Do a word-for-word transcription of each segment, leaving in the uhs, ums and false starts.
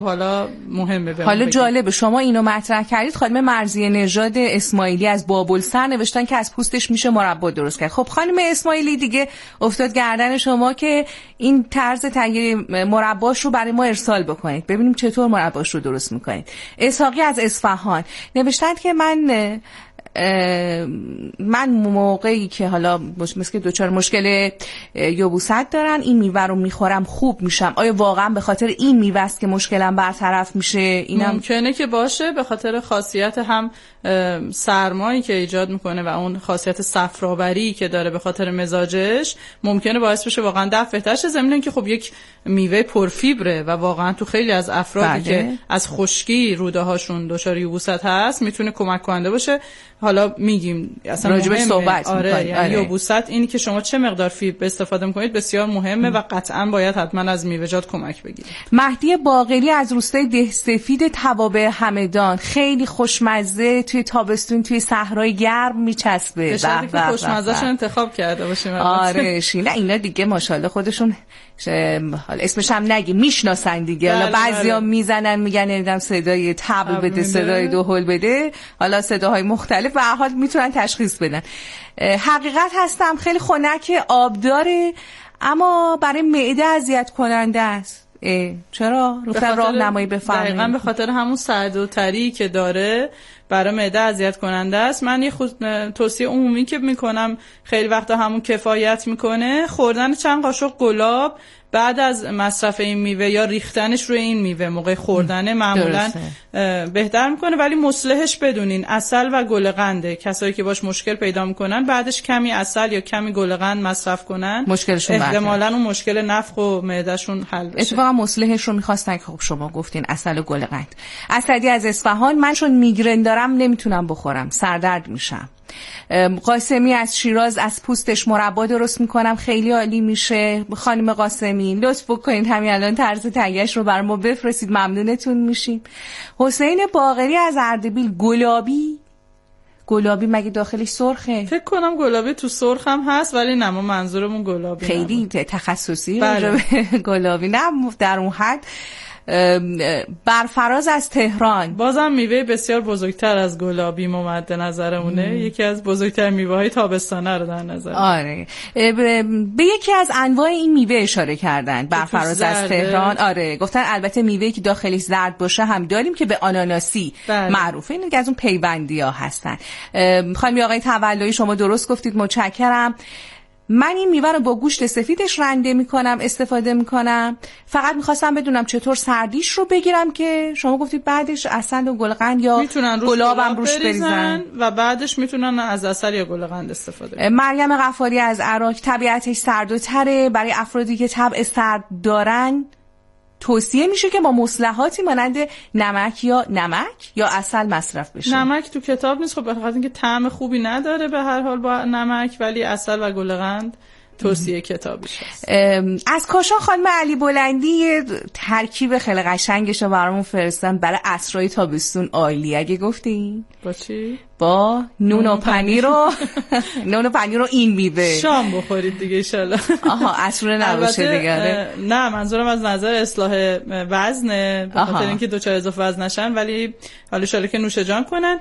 حالا مهمه به حالا جالبه شما اینو مطرح کردید. خانم مرضیه نژاد اسماعیلی از بابلسر نوشتن که از پوستش میشه مربا درست کرد. خب خانم اسماعیلی دیگه افتاد گردن شما که این طرز تهیه مرباش رو برای ما ارسال بکنید ببینیم چطور مرباش رو درست میکنید. اسحاقی از اصفهان نوشتن که من من موقعی که حالا مثل که دوچار مشکل یبوست دارن این میوه رو میخورم خوب میشم. آیا واقعا به خاطر این میوه است که مشکلم برطرف میشه؟ اینم ممکنه که باشه، به خاطر خاصیت هم سرمایی که ایجاد میکنه و اون خاصیت صفرابری که داره به خاطر مزاجش ممکنه باعث بشه واقعا دفع بهتر شه، ضمن اینکه خب یک میوه پرفیبره و واقعا تو خیلی از افرادی بله. که از خشکی روده هاشون دچار یبوست هست میتونه کمک کننده باشه. حالا میگیم اصلا راجع به صحبت آره یعنی یبوست اینی که شما چه مقدار فیبر استفاده میکنید بسیار مهمه م. و قطعا باید حتما از میوه‌جات کمک بگیرید. مهدی باقری از روستای دهسفید توابع همدان خیلی خوشمزه توی تابستون توی صحرای گرم میچسبه. به شرطی که خوشمزه‌شو انتخاب کرده باشیم. آره شیلا اینا دیگه ماشاءالله خودشون حالا اسمش هم نگی میشناسن دیگه. حالا بعضیا میزنن میگن نمیدونم صدای طبل بده صدای دهل بده، حالا صداهای مختلف به هر حال میتونن تشخیص بدن. حقیقت هستم خیلی خنک آبداره اما برای معده اذیت کننده است. چرا؟ گفتن راهنمایی بفرمایید. دقیقاً به خاطر همون سرد و طری که داره برای معده اذیت کننده است. من یه خود توصیه عمومی که میکنم خیلی وقتا همون کفایت میکنه، خوردن چند قاشق گلاب بعد از مصرف این میوه یا ریختنش روی این میوه موقع خوردن معمولا بهتر میکنه. ولی مصلحش بدونین عسل و گلقنده. کسایی که باش مشکل پیدا میکنن بعدش کمی عسل یا کمی گلقند مصرف کنن مشکلشون احتمالاً اون مشکل نفخ و معدهشون حل بشه. اتفاقا مصلحش رو میخواستن که خب شما گفتین عسل و گلقند. اسدی از اصفهان من چون میگرن دارم نمیتونم بخورم، سردرد میشم. قاسمی از شیراز از پوستش مربا درست میکنم خیلی عالی میشه. خانم قاسمی لطف بکنید همین الان طرز تهیه‌اش رو برام بفرستید ممنونتون میشیم. حسین باقری از اردبیل گلابی گلابی مگه داخلش سرخه؟ فکر کنم گلابی تو سرخ هم هست ولی نه ما منظورمون گلابی خیلی نمون. تخصصی بله. گلابی نه در اون حد. برفراز از تهران بازم میوه بسیار بزرگتر از گلابی مد نظرمونه. ام. یکی از بزرگتر میوه های تابستانه رو در نظر. آره به یکی از انواع این میوه اشاره کردن برفراز از تهران. آره گفتن البته میوهی که داخلش زرد باشه هم داریم که به آناناسی بله. معروفه. این که از اون پیوندی ها هستن. خانم آقای تولایی شما درست گفتید، متشکرم. من این میوه رو با گوشت سفیدش رنده میکنم استفاده میکنم. فقط میخواستم بدونم چطور سردیش رو بگیرم که شما گفتید بعدش عسل و گلقند یا گلابم روش بریزن و بعدش میتونن از عسل یا گلقند استفاده کنن. مریم غفاری از عراق طبیعتش سرد و تره، برای افرادی که طبع سرد دارن توصیه میشه که با مصلحاتی مانند نمک یا نمک یا عسل مصرف بشه. نمک تو کتاب نیست خب بخاطر اینکه طعم خوبی نداره به هر حال با نمک، ولی عسل و گلقند توصیه کتابیش هست. از کاشان خانم علی بلندی ترکیب خیلی قشنگش رو برامون فرستن برای عصرهای تابستون عالی. اگه گفتین با چی؟ با نون و پنیر و نون و پنیر و این میوه شام بخورید دیگه ان شاء الله. آها عصر نباشه دیگه. نه منظورم از نظر اصلاح وزنه به خاطر اینکه دوچار اضافه وزن نشن، ولی حالا ان که نوش جان کنن.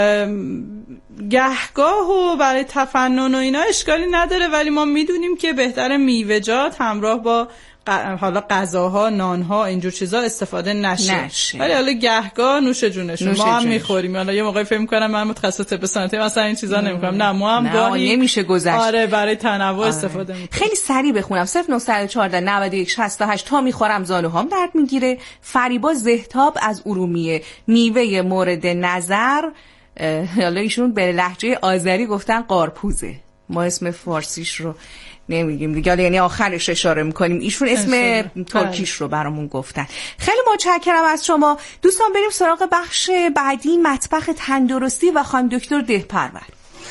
گهگاه و برای تفنن و اینا اشکالی نداره، ولی ما میدونیم که بهتره میوه‌جات همراه با حالا غذاها، نانها، اینجور چیزا استفاده نشه. نشه. ولی حالا گهگاه نوش جونشون ما هم میخوریم. حالا یه موقعی فکر می‌کنم من متخصص طب سنتی مثلا این چیزا نمی‌کنم. نه ما هم گاهی نمیشه گذشت. آره برای تنوع آره. استفاده می‌کنیم. خیلی سریع بخونم صفر نه یک چهار نود و یک شصت و هشت تا میخورم زانوهام درد میگیره. فریبا زهتاب از ارومیه میوه مورد نظر، حالا ایشون به لهجه آذری گفتن قارپوزه، ما اسم فارسیش رو نمیگیم دیگه، یعنی آخرش اشاره میکنیم. ایشون اسم ترکیش رو برامون گفتن. خیلی متشکرم از شما دوستان. بریم سراغ بخش بعدی، مطبخ تندرستی و خانم دکتر دهپرور.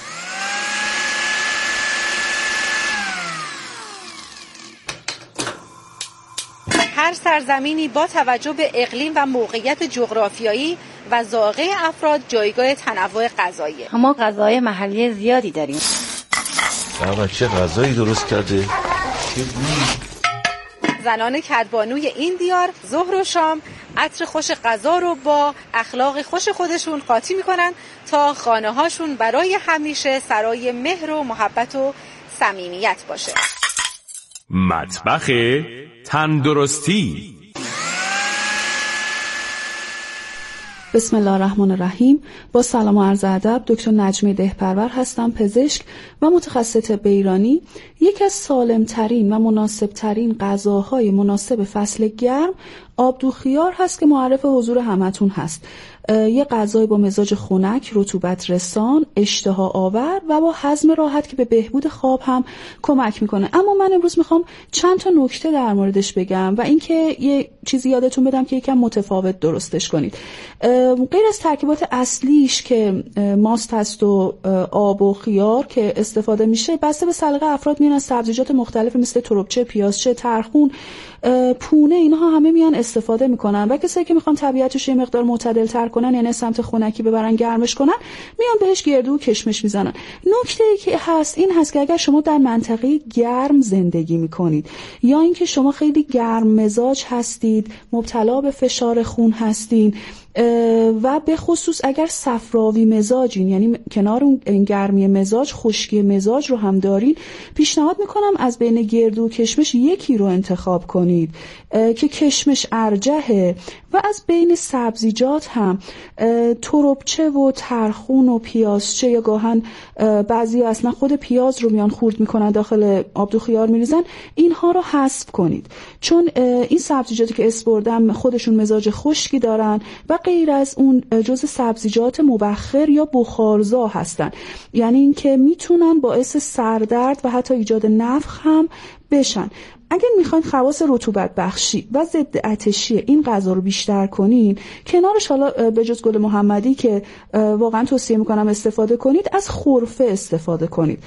هر سرزمینی با توجه به اقلیم و موقعیت جغرافیایی و ذائقه افراد جایگاه تنوع غذایی. ما غذای محلی زیادی داریم. بابا چه غذایی درست کرده. زنان کدبانوی این دیار ظهر و شام عطر خوش غذا رو با اخلاق خوش خودشون قاطی میکنن تا خانه هاشون برای همیشه سرای مهر و محبت و صمیمیت باشه. مطبخ تندرستی. بسم الله الرحمن الرحیم. با سلام و عرض ادب، دکتر نجمه دهپرور هستم، پزشک و متخصص طب ایرانی. یکی از سالمترین و مناسبترین غذاهای مناسب فصل گرم آبدو خیار هست که معرف حضور همتون هست. یه غذای با مزاج خنک، رطوبت رسان، اشتها آور و با هضم راحت که به بهبود خواب هم کمک میکنه. اما من امروز میخوام چند تا نکته در موردش بگم و اینکه یه چیزی یادتون بدم که یکم متفاوت درستش کنید. غیر از ترکیبات اصلیش که ماست هست و آب و خیار که استفاده میشه، بسته به سلیقه افراد میان از سبزیجات مختلف مثل تربچه، پیازچه، ترخون، پونه، اینها همه میان استفاده میکنن و کسایی که میخوان طبیعتش یه مقدار معتدل تر کنن، یعنی سمت خنکی ببرن، گرمش کنن، میان بهش گردو و کشمش میزنن. نکته ای که هست این هست که اگر شما در منطقه گرم زندگی میکنید یا اینکه شما خیلی گرم مزاج هستید، مبتلا به فشار خون هستین و به خصوص اگر صفراوی مزاجین، یعنی کنار اون گرمی مزاج خشکی مزاج رو هم دارین، پیشنهاد میکنم از بین گردو و کشمش یکی رو انتخاب کنید که کشمش ارجحه و از بین سبزیجات هم تربچه و ترخون و پیازچه یا گاهن بعضی اصلا خود پیاز رو میان خورد میکنن داخل آبدو خیار میریزن، اینها رو حذف کنید، چون این سبزیجاتی که اسپردم خودشون مزاج خشکی دارن و غیر از اون جزء سبزیجات مبخر یا بخارزا هستن، یعنی اینکه میتونن باعث سردرد و حتی ایجاد نفخ هم بشن. اگر میخواین خواص رطوبت بخشی و ضد آتشی این غذا رو بیشتر کنین، کنارش حالا به جز گل محمدی که واقعا توصیه میکنم استفاده کنید، از خرفه استفاده کنید.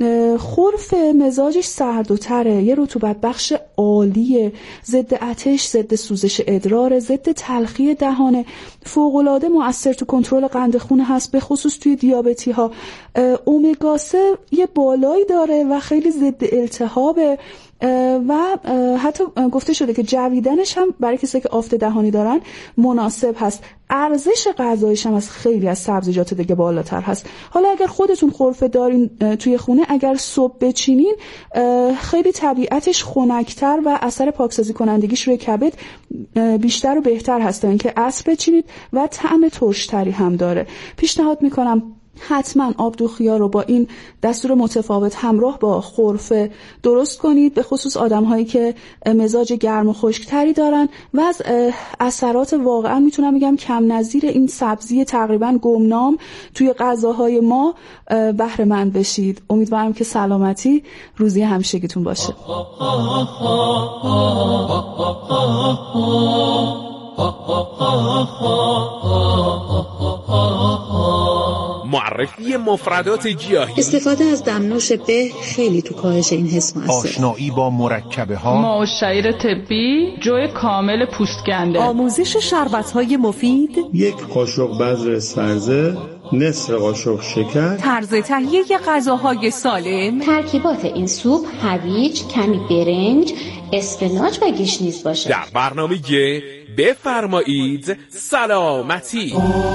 خرفه مزاجش سرد و تره، یه رطوبت بخش عالیه، ضد آتش، ضد سوزش ادرار، ضد تلخی دهانه، فوق‌العاده مؤثر تو کنترل قند خون هست، به خصوص توی دیابتی ها. امگا سه یه بالایی داره و خیلی ضد التهابه و حتی گفته شده که جویدنش هم برای کسایی که آفت دهانی دارن مناسب هست. ارزش غذایش هم از خیلی از سبزیجات دیگه بالاتر هست. حالا اگر خودتون خرفه دارین توی خونه، اگر صبح بچینین خیلی طبیعتش خنک‌تر و اثر پاکسازی کنندگیش روی کبد بیشتر و بهتر هست تا اینکه عصر بچینید و طعم ترش‌تری هم داره. پیشنهاد میکنم حتما آبدو خیار رو با این دستور متفاوت همراه با خرفه درست کنید، به خصوص آدم هایی که مزاج گرم و خشکتری دارن و از اثرات واقعا میتونم بگم کم نظیر این سبزی تقریبا گمنام توی غذاهای ما بهره مند بشید. امیدوارم که سلامتی روزی همیشگیتون باشه. معرفی مفردات گیاهی. استفاده از دمنوش به خیلی تو کاهش این حس موثره. آشنایی با مرکبه ها، ماء الشعیر طبی، جوی کامل پوستکنده، آموزش شربت‌های مفید، یک قاشق بذر سرزه، نصف قاشق شکر، طرز تهیه غذاهای سالم. ترکیبات این سوپ هویج، کمی برنج، اسفناج و گشنیز باشه. در برنامه بفرمایید سلامتی.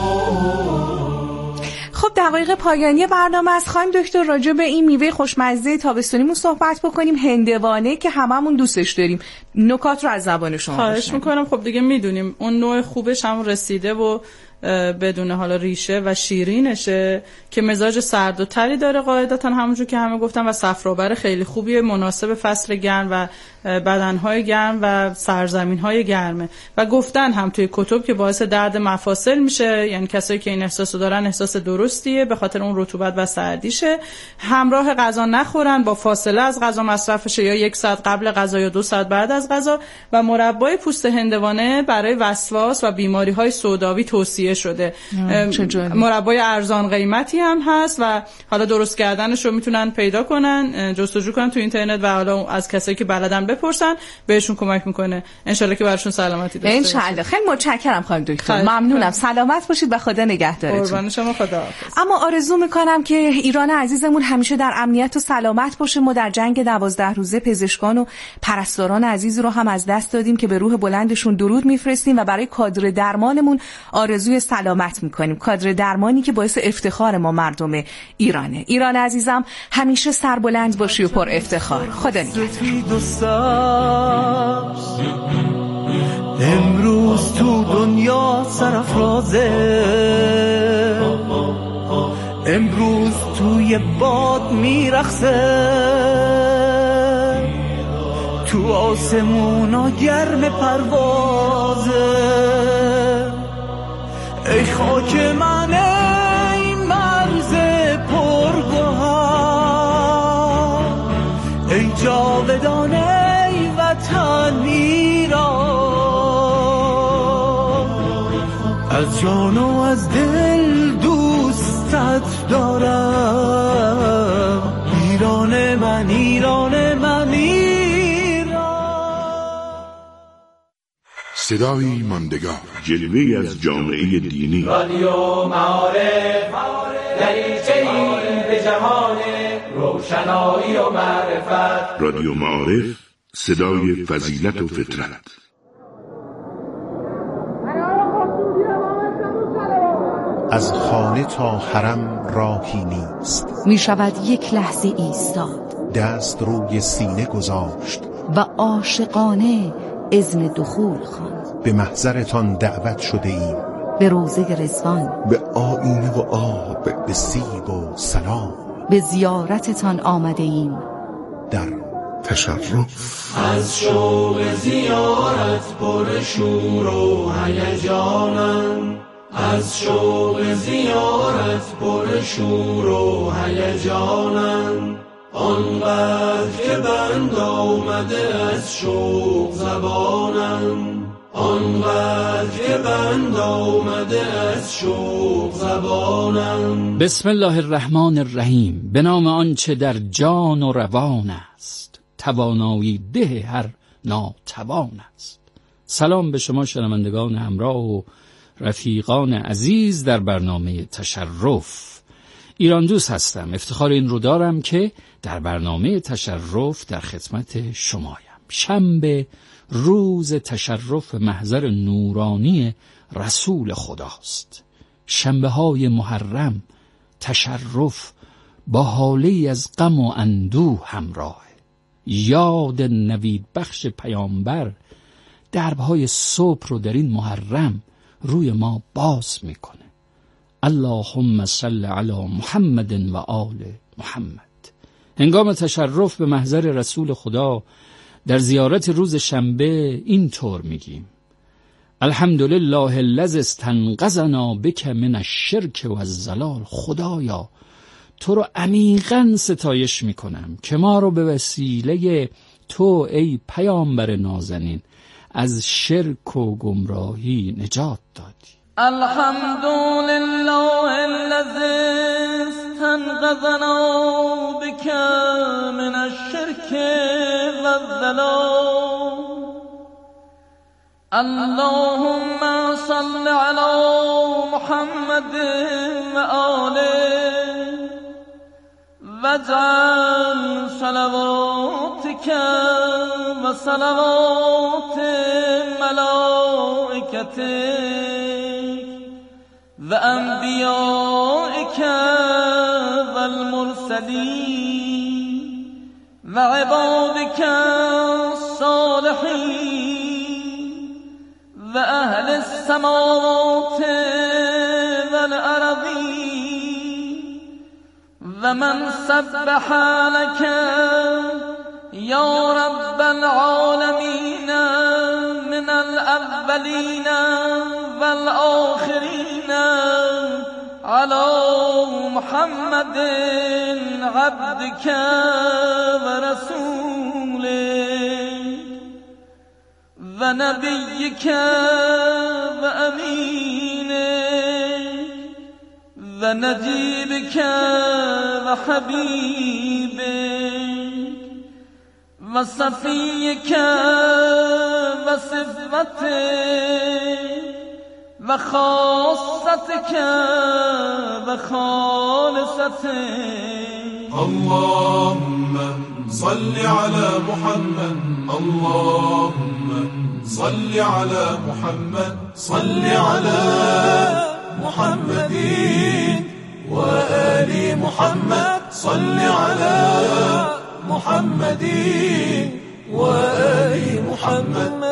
خب دقایق پایانی برنامه از خانم دکتر راجع به این میوه خوشمزه تابستونیمون صحبت بکنیم، هندوانه که هممون دوستش داریم. نکات رو از زبان شما خواهش میکنم. خب دیگه میدونیم اون نوع خوبش هم رسیده و بدون حالا ریشه و شیرینشه که مزاج سرد و تری داره قاعدتا، همونجور که همه گفتن، و صفرابر خیلی خوبیه، مناسب فصل گرم و بدنهای گرم و سرزمینهای گرمه و گفتن هم توی کتب که باعث درد مفاصل میشه، یعنی کسایی که این احساسو دارن احساس درستیه به خاطر اون رطوبت و سردیشه. همراه غذا نخورن، با فاصله از غذا مصرفشه، یا یک ساعت قبل غذا یا دو ساعت بعد از غذا. و مربای پوست هندوانه برای وسواس و بیماری‌های سوداوی توصیه توصیه شده. مربای ارزان قیمتی هم هست و حالا درست کردنش رو میتونن پیدا کنن، جستجو کنن تو اینترنت و حالا از کسایی که بلدن بپرسن، بهشون کمک میکنه. انشالله که براشون سلامتی داشته باشید. انشالله. خیلی متشکرم خانم دکتر، ممنونم. سلامت باشید و خدا نگهدارتون. قربان شما، خداحافظ. اما آرزو میکنم که ایران عزیزمون همیشه در امنیت و سلامت باشه. ما در جنگ دوازده روزه پزشکان و پرستاران عزیز رو هم از دست دادیم که به روح بلندشون درود میفرستیم و برای کادر درمانمون آرزوی سلامت میکنیم. کادر درمانی که باعث افتخار ما مردم ایرانه. ایران عزیزم همیشه سربلند باشی و پر افتخار. خدا نگهدار. امروز تو دنیا سرافرازه، امروز توی باد میرخصه، تو آسمونا گرم پروازه. ای خاک من ای مرز پرگوهر، ای جاودان ای وطن ایران، از جان و از دل دوستت دارم. ایران من، ایران من، ایران. صدایی ماندگار، جلوه‌ای از جامعه دینی. رادیو معارف، دریچه‌ای به جهان روشنایی و معرفت. رادیو معارف، صدای فضیلت و فطرت. از خانه تا حرم راهی نیست، می شود یک لحظه ایستاد، دست روی سینه گذاشت و عاشقانه اذن دخول خواند. به محضرتان دعوت شده ایم، به روضه رضوان، به آیینه و آب، به سیب و سلام، به زیارتتان آمده ایم. در تشرف از شوق زیارت پر شور و هیجانم، از شوق زیارت پر شور و هیجانم. آنقدر که بند آمده از شوق زبانم، آنقدر که بند آمده از شوق زبانم. بسم الله الرحمن الرحیم. به نام آنچه در جان و روان است، توانایی ده هر ناتوان است. سلام به شما شنوندگان همراه و رفیقان عزیز در برنامه تشرف. ایران دوست هستم. افتخار این رو دارم که در برنامه تشرف در خدمت شمایم. شنبه روز تشرف محضر نورانی رسول خداست. شنبه های محرم تشرف با حالی از غم و اندوه همراه. یاد نوید بخش پیامبر دربهای صبح رو در این محرم روی ما باز میکنه. اللهم صل علی محمد و آل محمد. هنگام تشرف به محضر رسول خدا در زیارت روز شنبه این طور میگیم: الحمدلله الذی استنقذنا بک من الشرک و الضلال. خدایا تو رو عمیقاً ستایش میکنم که ما رو به وسیله تو ای پیامبر نازنین از شرک و گمراهی نجات دادی. الحمدلله الذی استنقذنا بک من الشرک و الضلال. اللهم صل علی محمد و آله واجعل صلواتك و صلوات ملائکتك و انبیائك و المرسلین و عبادك الصالحین و اهل السماوات و الارضین و من سبح لك یا رب العالمین من الاولین والآخرین علی محمد عبدك و رسولك و نبیك و امینك و نجیبک و حبیبک و صفیک و صفتک و خاصتک و خالصتک. اللهم صل على محمد اللهم صل على محمد صل على محمد و آل محمد صل على محمد و آل محمد.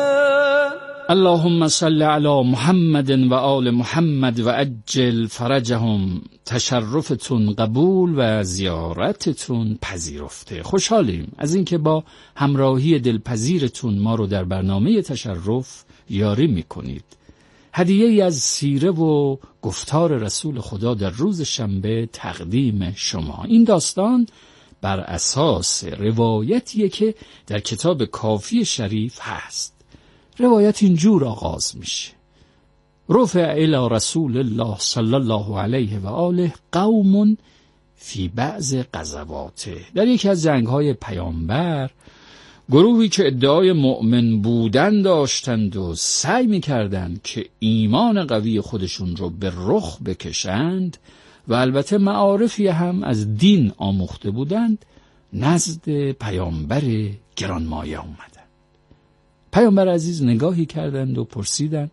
اللهم صل علی محمد و آل محمد و عجل فرجهم. تشرفتون قبول و زیارتتون پذیرفته. خوشحالیم از اینکه با همراهی دلپذیرتون ما رو در برنامه تشرف یاری میکنید. هدیه‌ای از سیره و گفتار رسول خدا در روز شنبه تقدیم شما. این داستان بر اساس روایتیه که در کتاب کافی شریف هست. روایت اینجور آغاز میشه: رفع الی رسول الله صلی الله علیه و آله قوم فی بعض غزواته. در یکی از جنگ‌های پیامبر گروهی که ادعای مؤمن بودن داشتند و سعی می‌کردند که ایمان قوی خودشون رو به رخ بکشند و البته معارفی هم از دین آموخته بودند، نزد پیامبر گرانمایه آمدند. پیامبر عزیز نگاهی کردند و پرسیدند: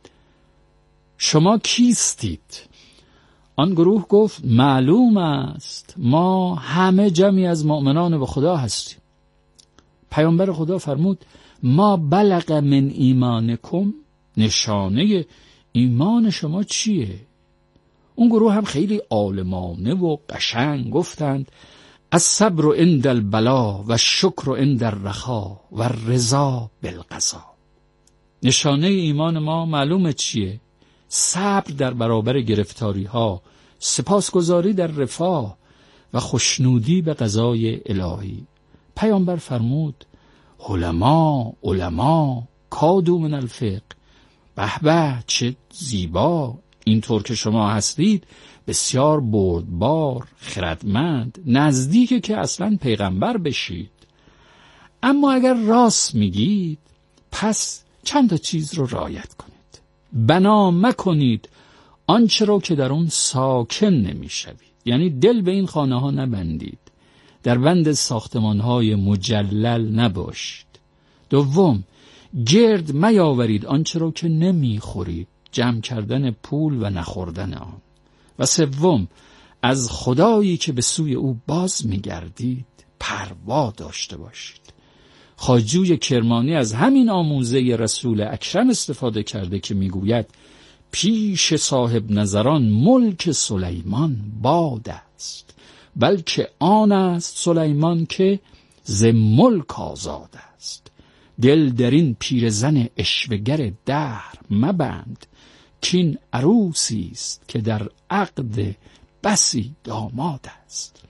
شما کیستید؟ آن گروه گفت: معلوم است ما همه جمعی از مؤمنان به خدا هستیم. پیامبر خدا فرمود: ما بلغ من ایمانکم، نشانه ایمان شما چیه؟ اون گروه هم خیلی عالمانه و قشنگ گفتند: الصبر عند البلا و الشکر عند الرخا و الرضا بالقضا. نشانه ایمان ما معلومه چیه؟ صبر در برابر گرفتاری ها، سپاسگزاری در رفاه و خوشنودی به قضای الهی. پیامبر فرمود: علما علما کادو من الفقه. به به چه زیبا، اینطور که شما هستید بسیار بردبار، خردمند، نزدیکه که اصلا پیغمبر بشید. اما اگر راست میگید پس چند تا چیز رو رعایت کنید. بنا مکنید آنچه رو که در اون ساکن نمیشوید، یعنی دل به این خانه ها نبندید، در بند ساختمان های مجلل نباشید. دوم، گرد میاورید آنچه رو که نمیخورید، جمع کردن پول و نخوردن آن. و سوم، از خدایی که به سوی او باز میگردید پروا داشته باشید. خواجوی کرمانی از همین آموزه رسول اکرم استفاده کرده که میگوید: پیش صاحب نظران ملک سلیمان باد است، بلکه آن است سلیمان که ز ملک آزاد است. دل در این پیرزن اشوه‌گر دهر مبند، کین عروسی است که در عقد بسی داماد است.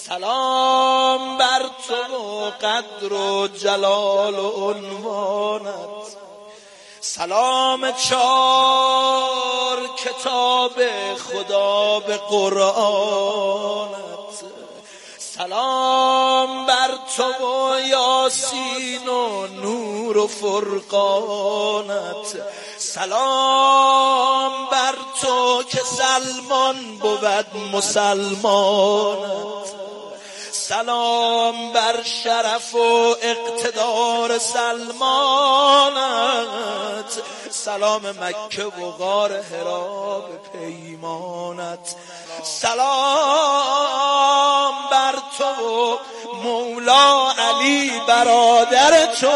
سلام بر تو و قدر و جلال و عنوانت، سلام چار کتاب خدا به قرآنت، سلام بر تو و یاسین و نور و فرقانت، سلام بر تو که سلمان بود مسلمانت، سلام بر شرف و اقتدار سلمانت، سلام مکه و غار حرا به پیمانت، سلام بر تو مولا علی برادر تو،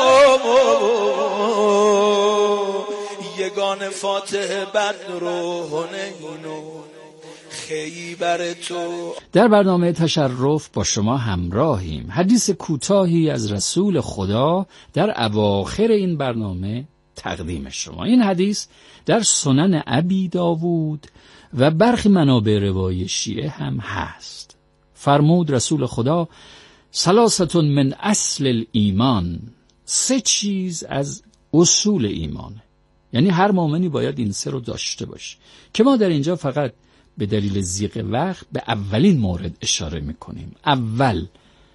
یگان فاتح بدر و حنین و خیبر تو. در برنامه تشرف با شما همراهیم. حدیث کوتاهی از رسول خدا در اواخر این برنامه تقدیم شما. این حدیث در سنن ابی داوود و برخی منابع روایی شیعه هم هست. فرمود رسول خدا: ثلاثتون من اصل الایمان، سه چیز از اصول ایمانه. یعنی هر مؤمنی باید این سه رو داشته باشه که ما در اینجا فقط به دلیل ضیق وقت به اولین مورد اشاره میکنیم. اول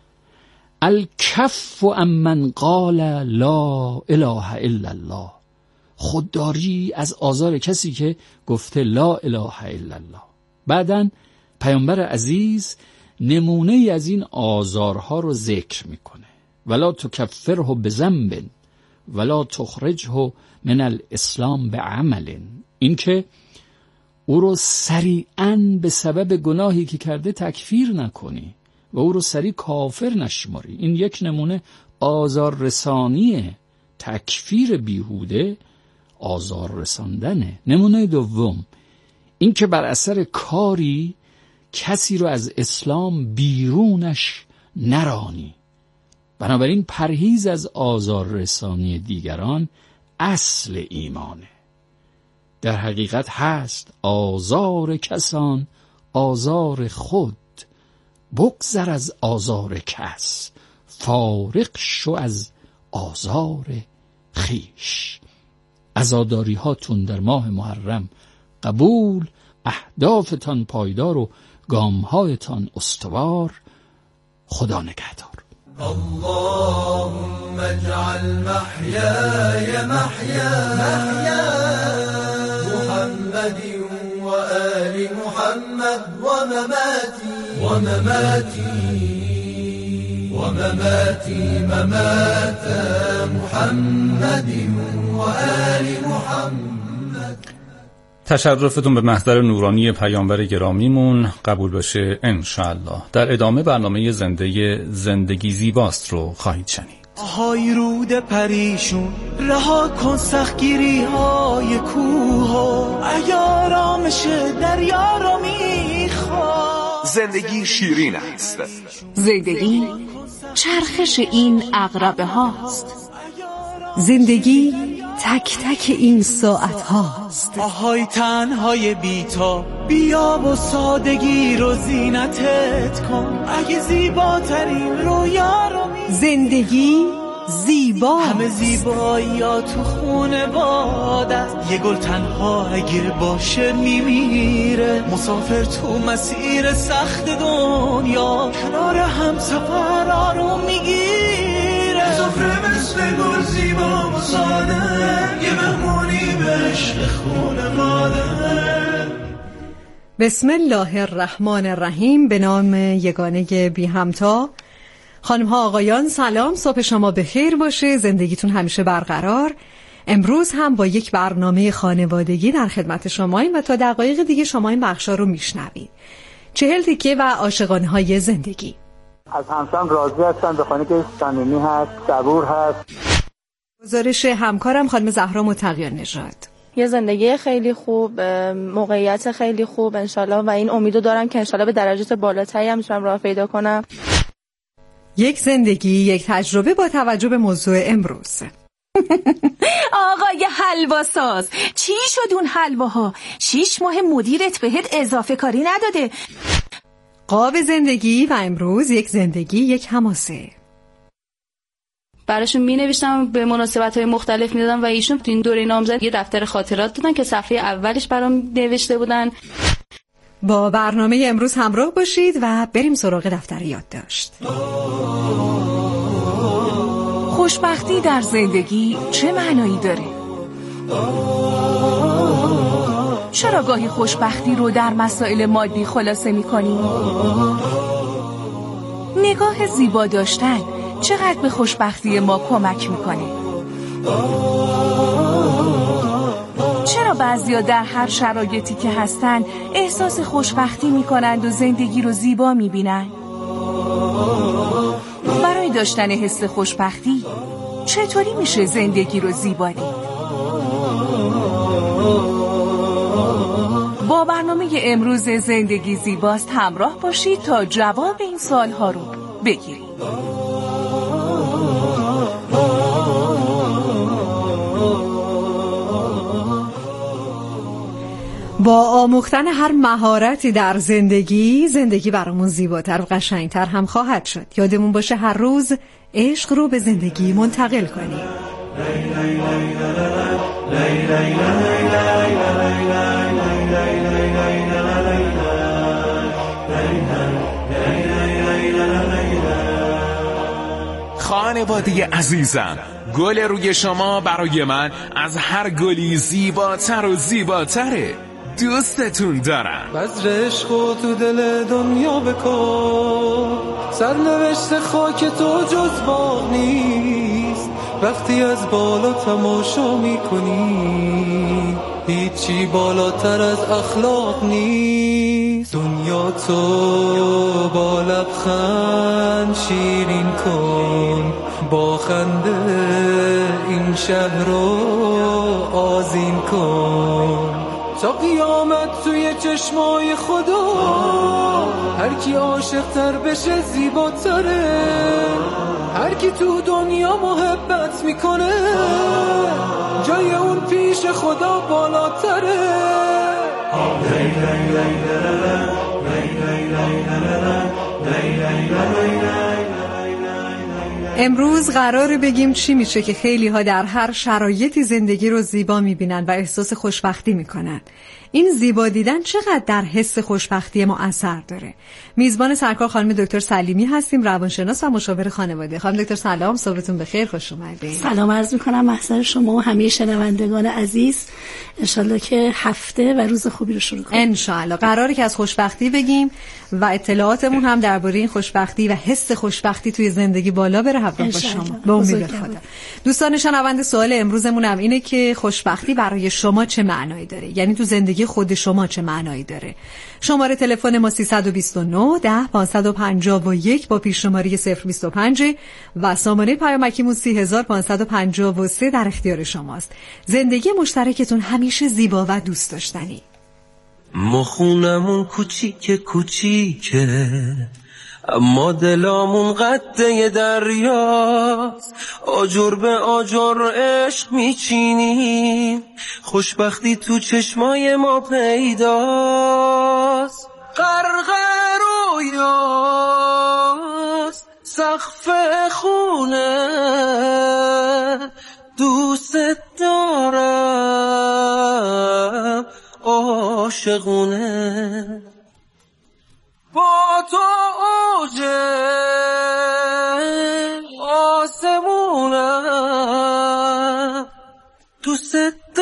الکف عمن قال لا اله الا الله، خودداری از آزار کسی که گفته لا اله الا الله. بعداً پیامبر عزیز نمونه ای از این آزارها رو ذکر میکنه. ولا تکفره بذنب ولا تخرجه من الاسلام بعمل، این که او رو سریعاً به سبب گناهی که کرده تکفیر نکنی و او رو سریع کافر نشماری. این یک نمونه آزار رسانی، تکفیر بیهوده آزار رساندنه. نمونه دوم این که بر اثر کاری کسی رو از اسلام بیرونش نرانی. بنابراین پرهیز از آزار رسانی دیگران اصل ایمانه. در حقیقت هست آزار کسان آزار خود، بگذر از آزار کس فارغ شو از آزار خیش. عزاداری هاتون در ماه محرم قبول، اهدافتان پایدار و گامهایتان استوار. خدا نگهدار. اللهم اجعل محیای محیا محمد و آل محمد و مماتی و مماتی و مماتی ممات محمد و آل محمد. تشرفتون به محضر نورانی پیامبر گرامیمون قبول باشه انشاءالله. در ادامه برنامه زنده زندگی زیباست رو خواهید شنید. آهای رود پریشون رها کن سختگیری های کوه، اگر آرامش دریا را میخواد. زندگی شیرین است، زندگی چرخش این عقربه هاست، زندگی تک تک این ساعت هاست. آهای تنهای بیتا بیا و سادگی رو زینتت کن، اگه زیباترین رویا رو می زندگی زیبا، همه زیبایی ها تو خونه بادست. یه گل تنها اگه باشه میمیره، مسافر تو مسیر سخت دنیا کنار هم سفر آروم میگیره. سفره مثل گل زیبا و ساده، یه مهمونی به عشق خونه ماده. بسم الله الرحمن الرحیم. به نام یگانه بی همتا. خانم ها آقایان سلام، صبح شما بخیر باشه، زندگیتون همیشه برقرار. امروز هم با یک برنامه خانوادگی در خدمت شماییم و تا دقایق دیگه شما این بخشا رو میشنوید. چهل تیکه و عاشقانه های زندگی. از همسرم راضی هستم، به خانه که صمیمی هست، صبور هست. گزارش همکارم خانم زهرا متقیان نژاد. یه زندگی خیلی خوب، موقعیت خیلی خوب انشالله و این امیدو دارم که انشالله به درجات بالاتری هم میتونم راه پیدا کنم. یک زندگی، یک تجربه با توجه به موضوع امروز. آقای حلواساز، چی شد اون حلواها؟ شیش ماه مدیرت بهت اضافه کاری نداده؟ قاب زندگی و امروز یک زندگی یک حماسه. براشون می نوشتم، به مناسبت های مختلف می دادم و ایشون تو این دوره نامزد یه دفتر خاطرات دادن که صفحه اولش برام نوشته بودن. با برنامه امروز همراه باشید و بریم سراغ دفتر یادداشت. خوشبختی در زندگی چه معنایی داره؟ چرا گاهی خوشبختی رو در مسائل مادی خلاصه می‌کنیم؟ نگاه زیبا داشتن چقدر به خوشبختی ما کمک می‌کنه؟ چرا بعضیا در هر شرایطی که هستن احساس خوشبختی می‌کنند و زندگی رو زیبا می‌بینن؟ برای داشتن حس خوشبختی چطوری میشه زندگی رو زیبا دید؟ با برنامه امروز زندگی زیباست همراه باشید تا جواب این سوال‌ها رو بگیرید. با آموختن هر مهارتی در زندگی، زندگی برامون زیباتر و قشنگتر هم خواهد شد. یادمون باشه هر روز عشق رو به زندگی منتقل کنیم. خانواده عزیزم، گل روی شما برای من از هر گلی زیباتر و زیباتره. دوستتون دارم. بذر عشق تو دل دنیا بکن، سرنوشت خاک تو جز باغ نیست. وقتی از بالا تماشا میکنی هیچی بالاتر از اخلاق نیست. دنیا تو با لبخند شیرین کن، با خنده این شهر رو آذین کن. تا قیامت توی چشمای خدا هر کی عاشق تر بشه زیباتره. هر کی تو دنیا محبت میکنه جای اون پیش خدا بالاتره. امروز قراره بگیم چی میشه که خیلی ها در هر شرایطی زندگی رو زیبا میبینن و احساس خوشبختی میکنن. این زیبا دیدن چقدر در حس خوشبختی ما اثر داره. میزبان سرکار خانم دکتر سلیمی هستیم، روانشناس و مشاور خانواده. خانم دکتر سلام، صبحتون بخیر، خوش اومدید. سلام عرض میکنم محضر شما و همه شنوندگان عزیز. انشالله که هفته و روز خوبی رو شروع کنیم. انشالله. قراره که از خوشبختی بگیم و اطلاعاتمون هم درباره این خوشبختی و حس خوشبختی توی زندگی بالا بره. همراه با شما به امید خدا. دوستان شنونده، سوال امروزمون هم اینه که خوشبختی برای شما چه معنایی داره؟ یعنی تو زندگی خود شما چه معنایی داره؟ شماره تلفن ما سیصد و بیست و نه ده پانصد و پنجاه و یک با پیش شماره صفر بیست و پنج و سامانه پیامکیمون سی هزار پانصد و پنجاه و سه در اختیار شماست. زندگی مشترکتون همیشه زیبا و دوست داشتنی. ما خونمون کوچیک کوچیکه اما دلامون قده دریاست. آجر به آجر عشق میچینیم، خوشبختی تو چشمای ما پیداست. غرق رویاست سقف خونه، دوست دارم عاشقونه. با تو اوجه آسمونم، دوست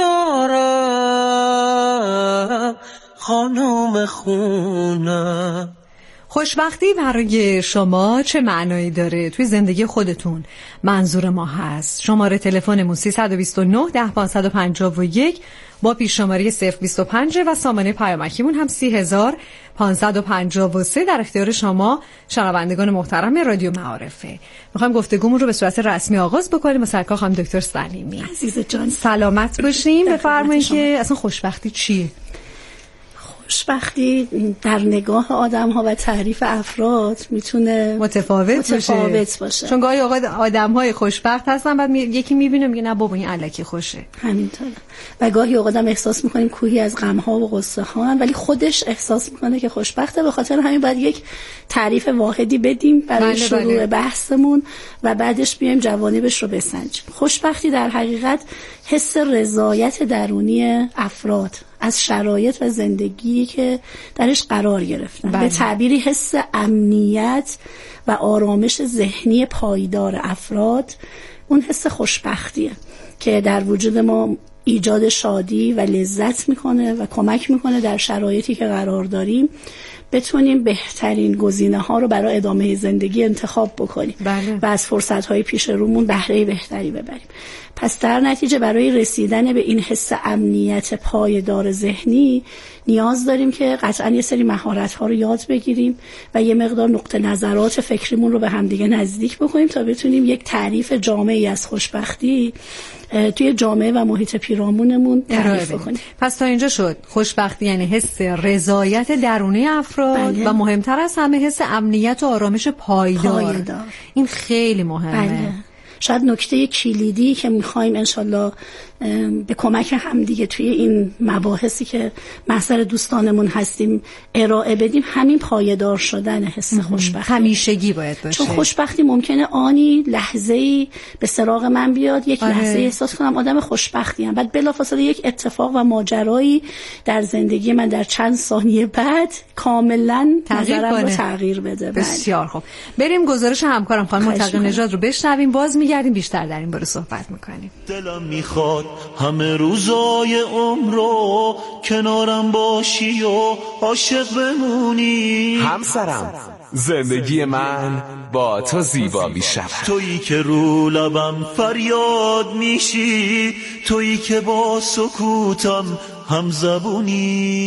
دارم خانم خونم. خوشبختی برای شما چه معنایی داره توی زندگی خودتون؟ منظور ما هست. شماره تلفنمون سیصد و بیست و نه ده پانصد و پنجاه و یک با پیش شماره صفر بیست و پنج و سامانه پیامکیمون هم سی هزار پانصد و پنجاه و سه در اختیار شما شنوندگان محترم رادیو معارفه. میخوایم گفتگومون رو به صورت رسمی آغاز بکنیم. سرکار خانم دکتر سلیمی. عزیز جان سلامت باشیم. بفرمایید که اصلا خوشبختی چیه؟ خوشبختی در نگاه آدم ها و تعریف افراد میتونه متفاوت, متفاوت باشه. باشه چون گاهی اوقات آدم های خوشبخت هستن بعد می... یکی میبینه میگه نه بابا این الکی خوشه. همینطوره. و گاهی اوقات هم احساس میکنیم کوهی از غم ها و غصه ها، ولی خودش احساس میکنه که خوشبخته. به خاطر همین باید یک تعریف واحدی بدیم برای بله شروع بله. بحثمون و بعدش بیایم جوانبش رو بسنجیم. خوشبختی در حقیقت حس رضایت درونی افراد از شرایط و زندگی که درش قرار گرفتن. بله. به تعبیری حس امنیت و آرامش ذهنی پایدار افراد، اون حس خوشبختیه که در وجود ما ایجاد شادی و لذت میکنه و کمک میکنه در شرایطی که قرار داریم بتونیم بهترین گزینه ها رو برای ادامه زندگی انتخاب بکنیم. بله. و از فرصت های پیش رومون بهره بهتری ببریم. پس در نتیجه برای رسیدن به این حس امنیت پایدار ذهنی نیاز داریم که قطعا یه سری مهارت ها رو یاد بگیریم و یه مقدار نقطه نظرات فکریمون رو به همدیگه نزدیک بکنیم تا بتونیم یک تعریف جامعی از خوشبختی توی جامعه و محیط پیرامونمون تعریف بکنیم. پس تا اینجا شد خوشبختی یعنی حس رضایت درونی افراد. بله. و مهمتر از همه حس امنیت و آرامش پایدار. پایدار. این خیلی مهمه. بله. شاید نکته کلیدی که میخوایم انشالله به کمک هم دیگه توی این مباحثی که محضر دوستانمون هستیم ارائه بدیم همین پایدار شدن حس خوشبختی، همیشگی باید باشه. چون خوشبختی ممکنه آنی لحظه‌ای به سراغ من بیاد، یک آره. لحظه احساس کنم آدم خوشبختی ام، بعد بلافاصله یک اتفاق و ماجرایی در زندگی من در چند ثانیه بعد کاملا نظرم رو تغییر بده. بسیار خوب، بریم گزارش همکارم خانم متقی نژاد رو بشنویم، باز میگردیم بیشتر در این باره صحبت میکنیم. دلم میخواد همه روزای عمر رو کنارم باشی و عاشق بمونی. همسرم، زندگی من با تو زیبا میشود. تویی که رو لبم فریاد میشی، تویی که با سکوتم هم زبونی.